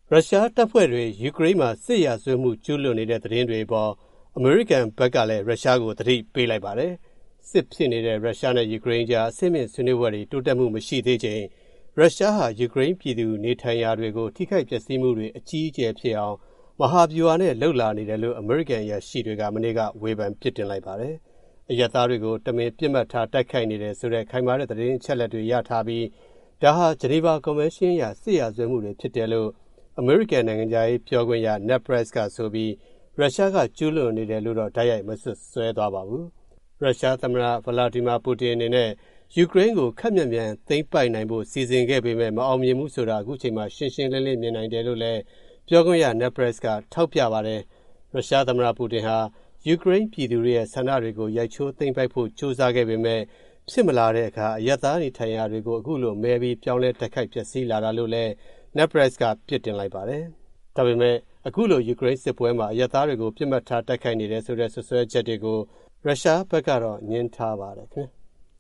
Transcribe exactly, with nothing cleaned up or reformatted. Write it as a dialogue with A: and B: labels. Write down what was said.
A: ရုရှားတပ်ဖွဲ့တွေယူကရိန်းမှာစစ်ရာဇဝတ်မှုကျူးလွန်နေတဲ့သတင်းတွေအပေါ်အမေရိကန်ဘက်ကလည်းရုရှားကိုသတိပေးလိုက်ပါတယ်။စစ်ဖြစ်နေတဲ့ရုရှားနဲ့ယူကရိန်းကြားအဆင့်မြင့်ဆွေးနွေးပွဲတွေတိုးတက်မှုမရှိသေးချိန်ရုရှားဟာယူကရိန်းပြည်သူနေထိုင်ရာတွေကိုထိခိုက်ပျက်စီးမှုတွေအကြီးအကျယ်ဖြစ်အောင်မဟာဗျူဟာနဲ့လှုပ်လာနေတယ်လို့အမေရိကန်အရာရှိတွေကမနေ့ကဝေဖန်ပြစ်တင်လိုက်ပါတယ်။အရပ်သားတွေကိုတမင်ပစ်မှတ်ထားတိုက်ခိုက်နေတယ်ဆိုတဲ့ခိုင်မာတဲ့သတင်းအချက်အလက်တွေရထားပြီးဒါဟာဂျနီဗာကွန်ဗင်းရှင်းအရစစ်ရာဇဝတ်မှုတွေဖြစ်တယ်လို့အမေရိကန်နိုင်ငံခြားရေးပြောခွင့်ရ Ned Price ကဆိုပြီးရုရှားကကျူးလွန်နေတယ်လို့တော့တိုက်ရိုက်မစွပ်စွဲသွားပါဘူး။ရုရှားသမ္မတဗလာဒီမာပူတင်အနေနဲ့ယူကရိန်းကိုခက်မြန်မြန်သိမ်းပိုက်နိုင်ဖို့စီစဉ်ခဲ့ပေမဲ့မအောင်မြင်မှုဆိုတာအခုချိန်မှာရှင်းရှင်းလင်းလင်းမြင်နိုင်တယ်လို့လည်းပြောခွင့်ရ Ned Price ကထောက်ပြပါတယ်။ရုရှားသမ္မတပူတင်ဟာယူကရိန်းပြည်သူတွေရဲ့ဆန္ဒတွေကိုရိုက်ချိုးသိမ်းပိုက်ဖို့ကြိုးစားခဲ့ပေမဲ့ဖြစ်မလာတဲ့အခါအရပ်သားနေထိုင်ရာတွေကိုအခုလိုမဲပြီးပြောင်းလဲတိုက်ခိုက်ပျက်စီးလာတာလို့လည်းNed Price ကပြစ်တင်လိုက်ပါတယ်။ဒါပေမဲ့အခုလိုယူကရိန်းစစ်ပွဲမှာအရပ်သားတွေကိုပြစ်မှတ်ထားတိုက်ခိုက်နေတယ်ဆိုတဲ့ဆွဆွဲချက်တွေကိုရုရှားဘက်ကတော့ညှင်းထားပါတယ်ခင်ဗျာ